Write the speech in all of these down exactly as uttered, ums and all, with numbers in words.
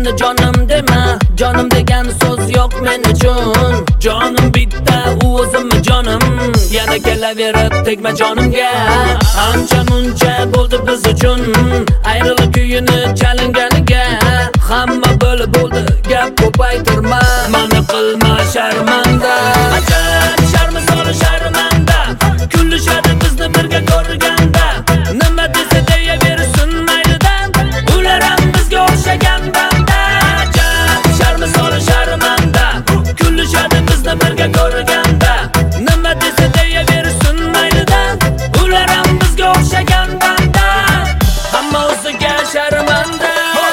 meni jonim dema, jonim degan so'z yo'q men uchun. Jonim bitta, u o'zimmi jonim, yana kelaverib tegma jonimga. Ancha muncha bo'ldi biz uchun, ayriliq kuyini chalinganiga. Hamma bo'lib bo'ldi, gap ko'paytirma, mani qilma sharmanda. Ajab sharmi soli sharmanda, kulishadi bizni birga ko'rganda. Nima desa deyaversin maylidan, ular ham bizga o'xshagan banda. Ajab sharmi soli sharmanda, kulishadi bizni birga ko'rganda. Nima desa deyaversin maylidan, ular ham bizga o'xshagan banda. Hamma o'ziga sharmanda.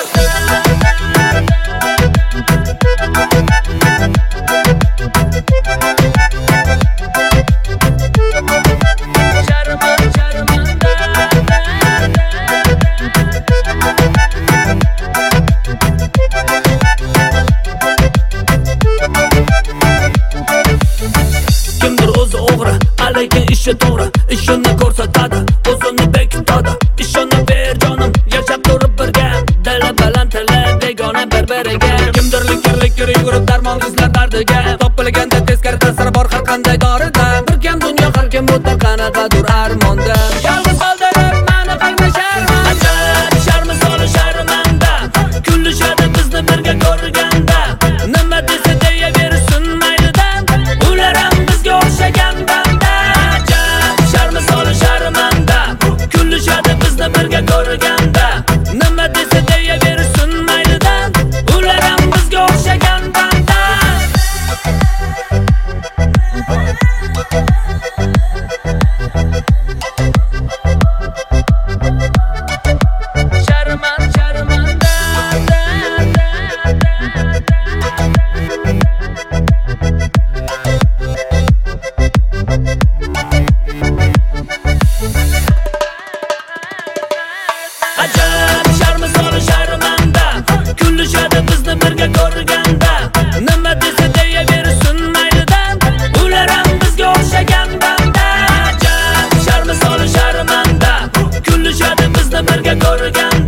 Lekin ishi to'g'ri, ishini ko'rsatadi, o'zini bekitadi. Ishonaver jonim, yashab turib birga, dili bilan tili begona bir-biriga. Kimdir likir-likir yugurib darmon izlar dardiga, topilganda teskari ta'siri bor har qanday dorida. Bir kam dunyo har kim o'tar qanaqadir armonda. Yolg'iz qoldirib mani qilma sharmanda. Sharmi soli sharmanda, kulishadi bizni birga ko'rganda. Nima desa deyaversin maylidan, ular ham bizga o'xshagan banda. Kulishadi bizni birga ko'rganda. Nima desa deyaversin maylidan, ular ham bizga o'xshagan banda. Sharman sharmanda. Ajab sharmi soli sharmanda, kulishadi bizni birga ko'rganda. Nima desa deyaversin maylidan, ular ham bizga o'xshagan banda. Ajab sharmi soli sharmanda, kulishadi bizni birga ko'rganda.